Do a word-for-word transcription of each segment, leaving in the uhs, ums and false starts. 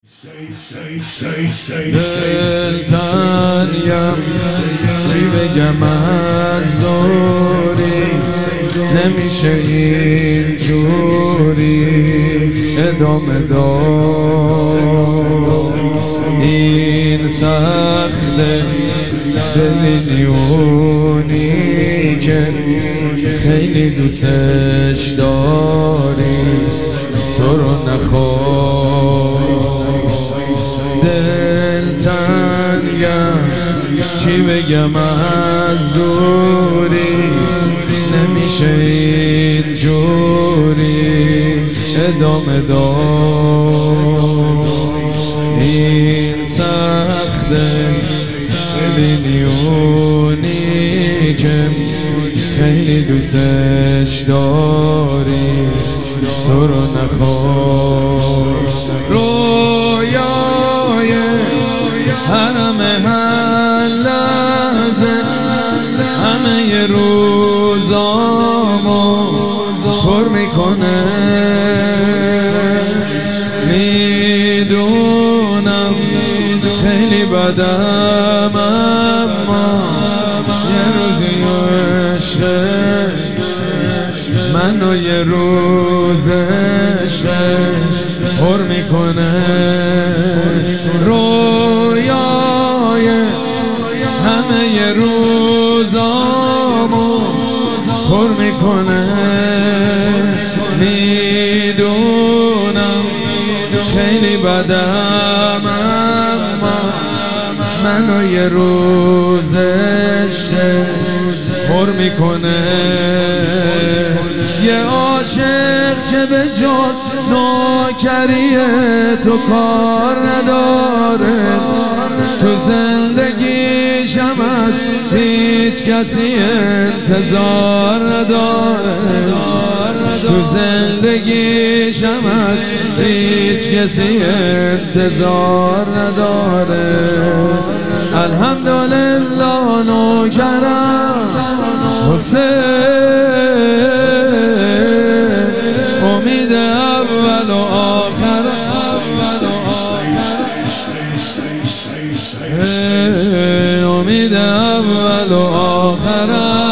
دل تنگم چی بگم از دوری، نمیشه اینجوری ادامه داد. این سخته دلیونی که خیلی دوستش داری، تو رو نخواد. دل تنگم چی بگم از دوری، نمیشه اینجوری ادامه داد. این سخته میلیونی که خیلی دوستش داری، تو رو نخواد. رویای حرم هر لحظه همه ی روزامو پر میکنه. میدونم خیلی بدم، اما یه روزی عشقه منو یه روز عشقه پر میکنه. رویای همه ی روزامو پر میکنه. میدونم خیلی بدم، اما منو یه روز عشقه پر میکنه. یه عاشق که به جز نوکری تو کار نداره، تو زندگیشم از هیچ کسی انتظار نداره، تو زندگیشم از هیچ کسی انتظار نداره. الحمدلله نوکرم حسین، امید اول و آخر، امید اول و آخر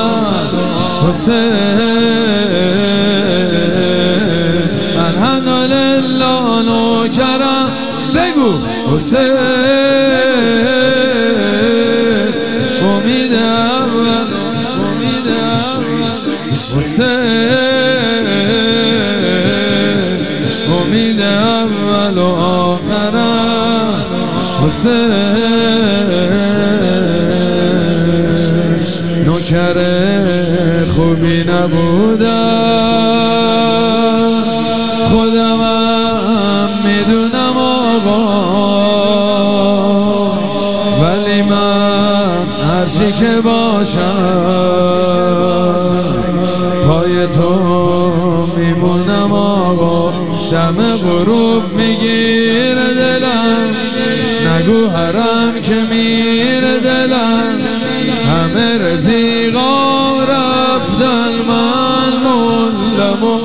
حسین. الحمدلله نوکرم بگو حسین، امید اول، امید اول حسین، امید اول و آخر حسین. نوکر خوبی نبودم، خودمم میدونم آقا، ولی من هرچی که باشم پای تو میمونم آقا. دم غروب میگیره دلم، نگو حرم که میره دلم. همه رفیقا رفتن، من موندم و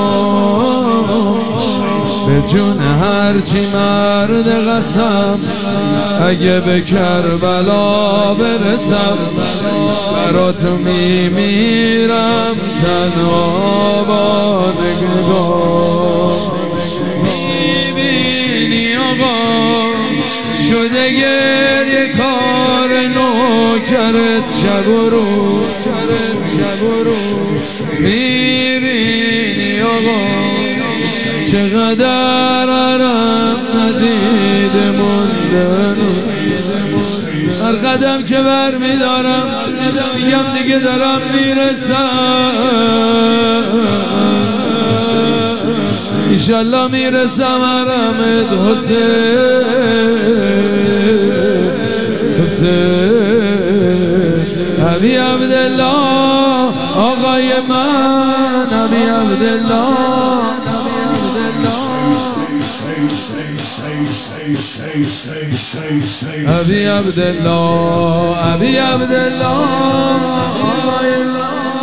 به جون هرچی مرد قسم، اگه به کربلا برسم برا تو میمیرم تنها با نگاه. میبینی آقا شده گریه کار نوکرت شب و روز، میبینی آقا چقدر عرم ندید موندن. هر قدم که بر میدارم میگم دیگه دارم میرسم، انشالله میرسم حرمت حسین. حسین ابی عبدالله آقای من، ابی عبدالله، ابی عبدالله، ابی عبدالله آقای من.